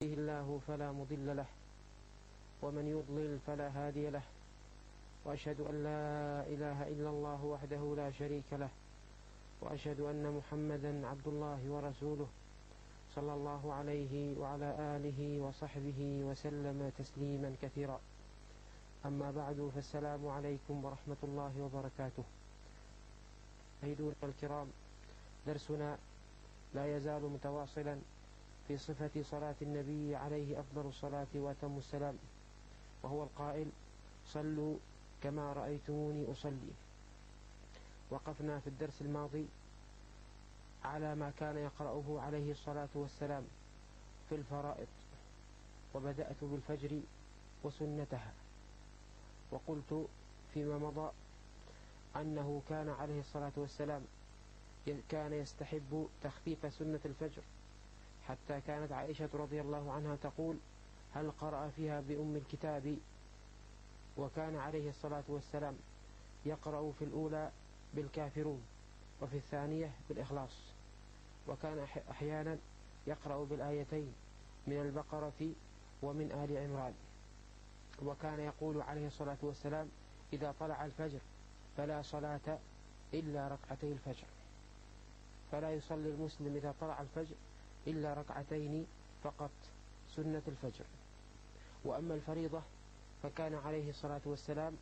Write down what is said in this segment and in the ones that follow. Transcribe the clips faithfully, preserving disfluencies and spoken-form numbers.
يهده الله فلا مضل له ومن يضلل فلا هادي له، وأشهد أن لا إله إلا الله وحده لا شريك له، وأشهد أن محمدا عبد الله ورسوله صلى الله عليه وعلى آله وصحبه وسلم تسليما كثيرا. أما بعد، فالسلام عليكم ورحمة الله وبركاته. أيها الكرام، درسنا لا يزال متواصلا في صفة صلاة النبي عليه أفضل الصلاة وأتم السلام، وهو القائل: صلوا كما رأيتموني أصلي. وقفنا في الدرس الماضي على ما كان يقرأه عليه الصلاة والسلام في الفرائض، وبدأت بالفجر وسنتها. وقلت فيما مضى أنه كان عليه الصلاة والسلام كان يستحب تخفيف سنة الفجر، حتى كانت عائشة رضي الله عنها تقول: هل قرأ فيها بأم الكتاب؟ وكان عليه الصلاة والسلام يقرأ في الأولى بالكافرون وفي الثانية بالإخلاص، وكان أحيانا يقرأ بالآيتين من البقرة ومن آل عمران. وكان يقول عليه الصلاة والسلام: إذا طلع الفجر فلا صلاة إلا ركعتي الفجر، فلا يصلي المسلم إذا طلع الفجر إلا ركعتين فقط، سنة الفجر. وأما الفريضة فكان عليه الصلاة والسلام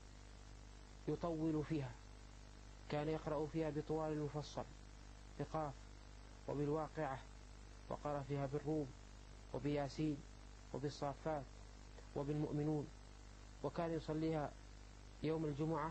يطول فيها، كان يقرأ فيها بطوال المفصل، بقاف وبالواقعة، وقرأ فيها بالروم وبياسين وبالصافات وبالمؤمنون. وكان يصليها يوم الجمعة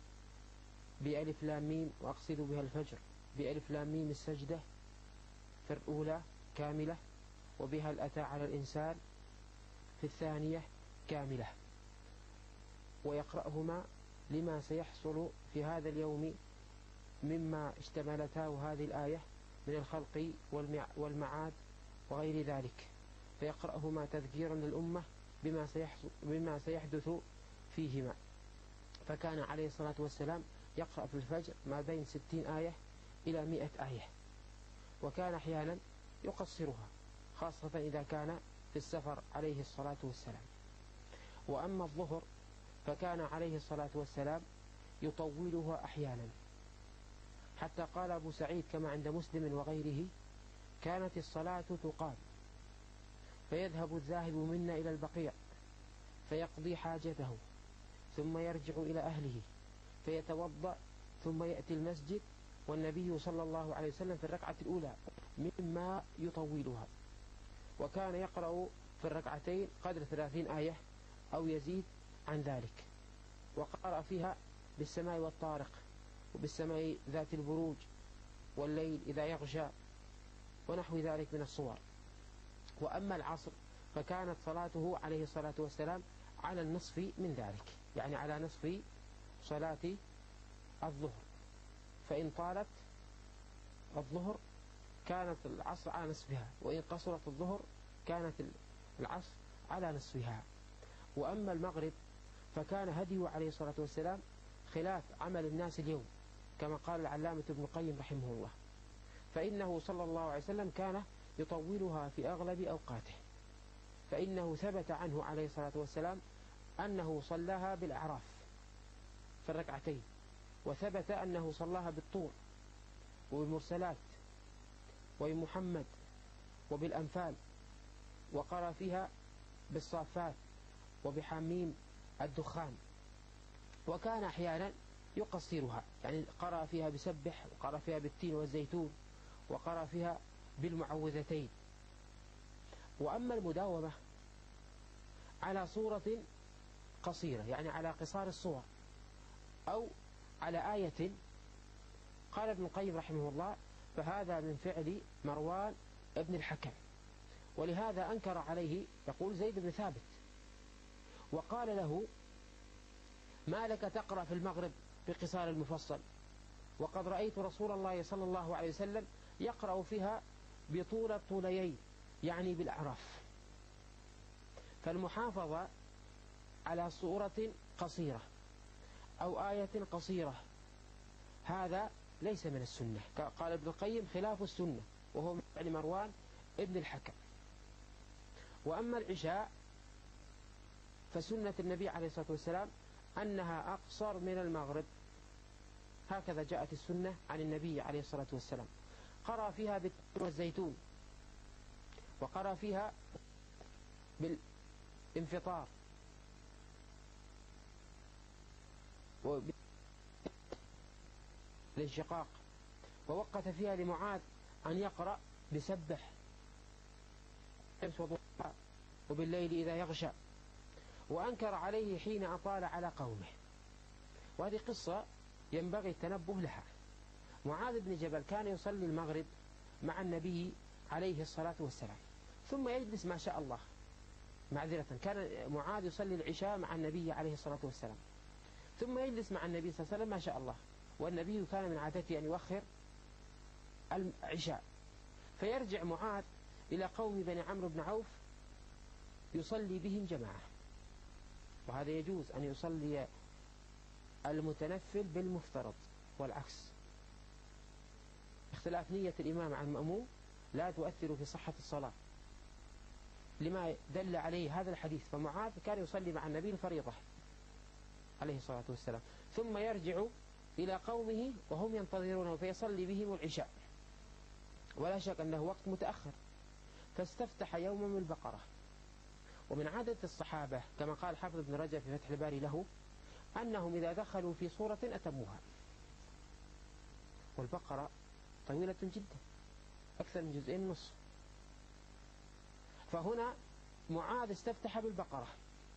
بألف لام ميم، وأقصد بها الفجر، بألف لام ميم السجدة في الأولى كاملة، وبها الأتى على الإنسان في الثانية كاملة، ويقرأهما لما سيحصل في هذا اليوم مما اشتملته هذه الآية من الخلق والمعاد وغير ذلك، فيقرأهما تذكيرا للأمة بما بما سيحدث فيهما. فكان عليه الصلاة والسلام يقرأ في الفجر ما بين ستين آية إلى مئة آية، وكان أحيانا يقصرها، خاصة إذا كان في السفر عليه الصلاة والسلام. وأما الظهر فكان عليه الصلاة والسلام يطولها أحيانا، حتى قال أبو سعيد كما عند مسلم وغيره: كانت الصلاة تقام فيذهب الذاهب منا إلى البقيع فيقضي حاجته، ثم يرجع إلى أهله فيتوضأ، ثم يأتي المسجد والنبي صلى الله عليه وسلم في الركعة الأولى مما يطولها. وكان يقرأ في الركعتين قدر ثلاثين آية أو يزيد عن ذلك، وقرأ فيها بالسماء والطارق، وبالسماء ذات البروج، والليل إذا يغشى، ونحو ذلك من الصور. وأما العصر فكانت صلاته عليه الصلاة والسلام على النصف من ذلك، يعني على نصف صلاة الظهر، فإن طالت الظهر كانت العصر على نصفها، وإن قصرت الظهر كانت العصر على نصفها. وأما المغرب فكان هديه عليه الصلاة والسلام خلاف عمل الناس اليوم، كما قال العلامة ابن القيم رحمه الله، فإنه صلى الله عليه وسلم كان يطولها في أغلب أوقاته، فإنه ثبت عنه عليه الصلاة والسلام أنه صلاها بالأعراف في الركعتين، وثبت أنه صلاها بالطور وبالمرسلات وبمحمد وبالأنفال، وقرأ فيها بالصافات وبحميم الدخان. وكان أحيانا يقصرها، يعني قرأ فيها بسبح، وقرأ فيها بالتين والزيتون، وقرأ فيها بالمعوذتين. وأما المداومة على صورة قصيرة، يعني على قصار الصور، أو على آية، قال ابن القيم رحمه الله: فهذا من فعل مروان ابن الحكم، ولهذا أنكر عليه، يقول زيد بن ثابت، وقال له: ما لك تقرأ في المغرب بقصار المفصل، وقد رأيت رسول الله صلى الله عليه وسلم يقرأ فيها بطول الطوليين، يعني بالأعراف. فالمحافظة على صورة قصيرة أو آية قصيرة هذا ليس من السنة، قال ابن القيم: خلاف السنة، وهو من فعل مروان ابن الحكم. وأما العشاء فسنة النبي عليه الصلاة والسلام أنها أقصر من المغرب، هكذا جاءت السنة عن النبي عليه الصلاة والسلام. قرأ فيها بالتين والزيتون، وقرأ فيها بالانفطار، والانشقاق، ووقت فيها لمعاذ أن يقرأ بسبح وبالليل إذا يغشى، وأنكر عليه حين أطال على قومه. وهذه قصة ينبغي التنبه لها. معاذ بن جبل كان يصلي المغرب مع النبي عليه الصلاة والسلام، ثم يجلس ما شاء الله، معذرة، كان معاذ يصلي العشاء مع النبي عليه الصلاة والسلام، ثم يجلس مع النبي صلى الله عليه وسلم ما شاء الله، والنبي كان من عادته أن يؤخر العشاء، فيرجع معاذ إلى قوم بني عمرو بن عوف يصلي بهم جماعة. وهذا يجوز أن يصلي المتنفل بالمفترض والعكس. اختلاف نية الإمام عن المأموم لا تؤثر في صحة الصلاة، لما دل عليه هذا الحديث. فمعاذ كان يصلي مع النبي الفريضة عليه الصلاة والسلام، ثم يرجع إلى قومه وهم ينتظرونه فيصلي بهم العشاء، ولا شك أنه وقت متأخر، فاستفتح يوما من البقرة. ومن عادة الصحابة كما قال حافظ بن رجب في فتح الباري له أنهم إذا دخلوا في صورة أتموها، والبقرة طويلة جدا أكثر من جزئين ونصف، فهنا معاذ استفتح بالبقرة،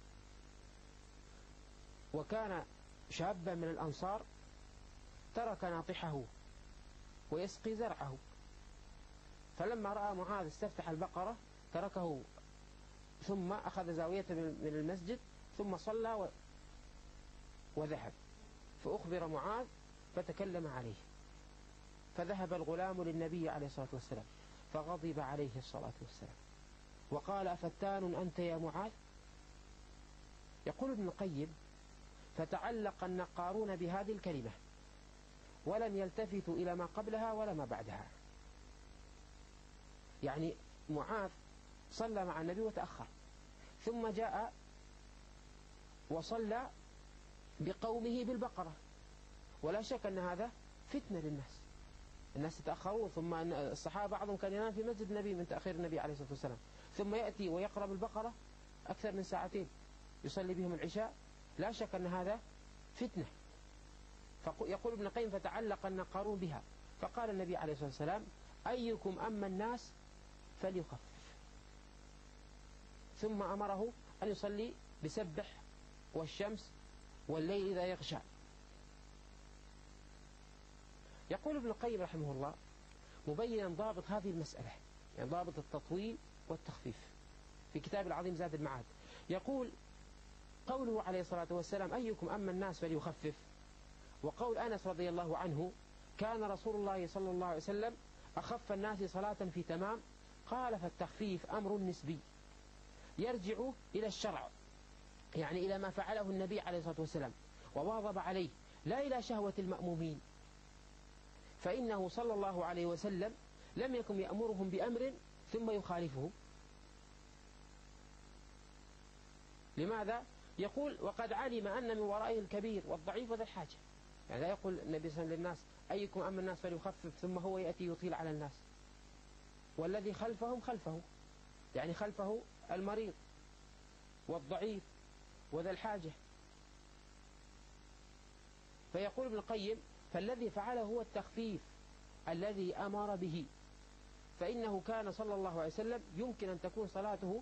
وكان شابا من الأنصار ترك ناطحه ويسقي زرعه، فلما رأى معاذ استفتح البقرة تركه ثم أخذ زاوية من المسجد ثم صلى وذهب، فأخبر معاذ فتكلم عليه، فذهب الغلام للنبي عليه الصلاة والسلام فغضب عليه الصلاة والسلام وقال: أفتان أنت يا معاذ؟ يقول ابن القيم: فتعلق النقارون بهذه الكلمة ولم يلتفتوا إلى ما قبلها ولا ما بعدها. يعني معاذ صلى مع النبي وتأخر، ثم جاء وصلى بقومه بالبقرة، ولا شك أن هذا فتنة للناس، الناس يتأخرون، ثم أن الصحابة بعضهم كان ينام في مسجد النبي من تأخير النبي عليه الصلاة والسلام، ثم يأتي ويقرأ بالبقرة أكثر من ساعتين يصلي بهم العشاء، لا شك أن هذا فتنة. فيقول ابن القيم: فتعلق النقارون بها، فقال النبي عليه الصلاة والسلام: أيكم أما الناس فليخفف، ثم أمره أن يصلي بسبح والشمس والليل إذا يغشى. يقول ابن القيم رحمه الله مبينا ضابط هذه المسألة، يعني ضابط التطويل والتخفيف، في كتاب العظيم زاد المعاد، يقول: قوله عليه الصلاة والسلام: أيكم أما الناس فليخفف، وقول أنس رضي الله عنه: كان رسول الله صلى الله عليه وسلم أخف الناس صلاة في تمام، قال: فالتخفيف أمر نسبي يرجع إلى الشرع، يعني إلى ما فعله النبي عليه الصلاة والسلام وواظب عليه، لا إلى شهوة المأمومين، فإنه صلى الله عليه وسلم لم يكن يأمرهم بأمر ثم يخالفه. لماذا؟ يقول: وقد علم أن من ورائه الكبير والضعيف وذا الحاجة. يعني لا يقول النبي صلى الله عليه وسلم للناس: أيكم أما الناس فليخفف، ثم هو يأتي يطيل على الناس، والذي خلفهم خلفه، يعني خلفه المريض والضعيف وذا الحاجة. فيقول ابن القيم: فالذي فعله هو التخفيف الذي أمر به، فإنه كان صلى الله عليه وسلم يمكن أن تكون صلاته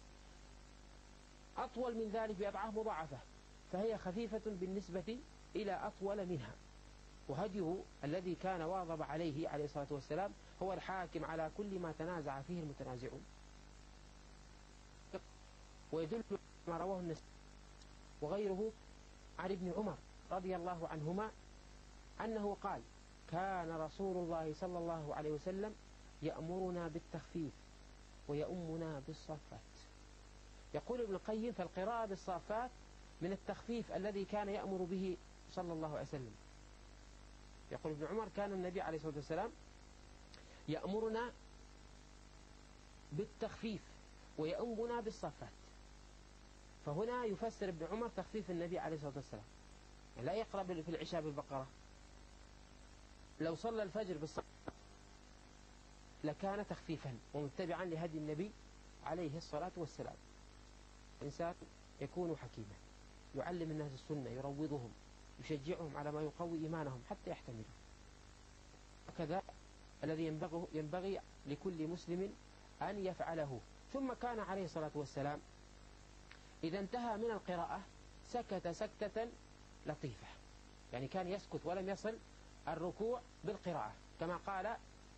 أطول من ذلك بأضعاف مضاعفة، فهي خفيفة بالنسبة إلى أطول منها. وهديه الذي كان واظب عليه عليه الصلاة والسلام هو الحاكم على كل ما تنازع فيه المتنازعون. ويدل ما رواه النسائي وغيره عن ابن عمر رضي الله عنهما أنه قال: كان رسول الله صلى الله عليه وسلم يأمرنا بالتخفيف ويؤمنا بالصافات. يقول ابن القيم: فالقراءة بالصافات من التخفيف الذي كان يأمر به صلى الله عليه وسلم. يقول ابن عمر: كان النبي عليه الصلاة والسلام يأمرنا بالتخفيف ويؤمنا بالصفات. فهنا يفسر ابن عمر تخفيف النبي عليه الصلاة والسلام، يعني لا يقرأ في العشاء بالبقرة. لو صلى الفجر بالصلاة لكان تخفيفا ومتبعا لهدي النبي عليه الصلاة والسلام. الإنسان يكون حكيما، يعلم الناس السنة، يروضهم، يشجعهم على ما يقوي إيمانهم حتى يحتملوا. وكذا الذي ينبغي, ينبغي لكل مسلم أن يفعله. ثم كان عليه الصلاة والسلام إذا انتهى من القراءة سكت سكتة لطيفة، يعني كان يسكت ولم يصل الركوع بالقراءة، كما قال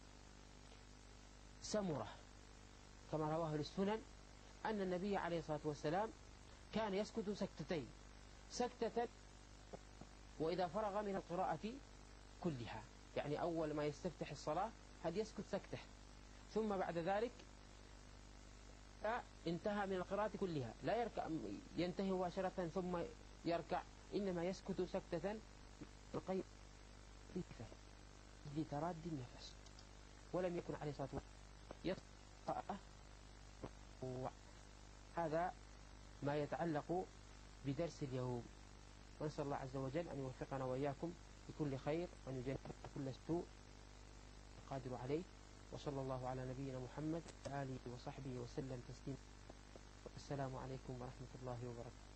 سمرة كما رواه السنن أن النبي عليه الصلاة والسلام كان يسكت سكتتين، سكتة وإذا فرغ من القراءة كلها، يعني أول ما يستفتح الصلاة هذا يسكت سكتة، ثم بعد ذلك انتهى من القراءة كلها، لا يركع ينتهي مباشرة ثم يركع، إنما يسكت سكتة لطيفة لتراد النفس. ولم يكن عليه الصلاة والسلام يقرأ. هذا ما يتعلق بدرس اليوم، ونسأل الله عز وجل أن يوفقنا وإياكم بكل خير وأن يجنبنا كل سوء القادر عليه. وصلى الله على نبينا محمد وآله وصحبه وسلم تسليما. السلام عليكم ورحمة الله وبركاته.